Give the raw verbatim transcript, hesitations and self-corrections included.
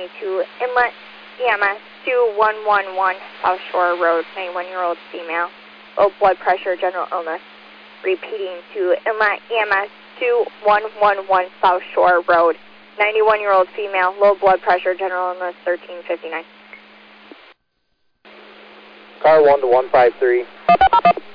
twenty-two, Inlet E M S two one one one, South Shore Road, ninety-one-year-old female, low blood pressure, general illness. Repeating to Inlet E M S two one one one, South Shore Road, ninety-one-year-old female, low blood pressure, general illness, thirteen fifty-nine. Car one to one five three.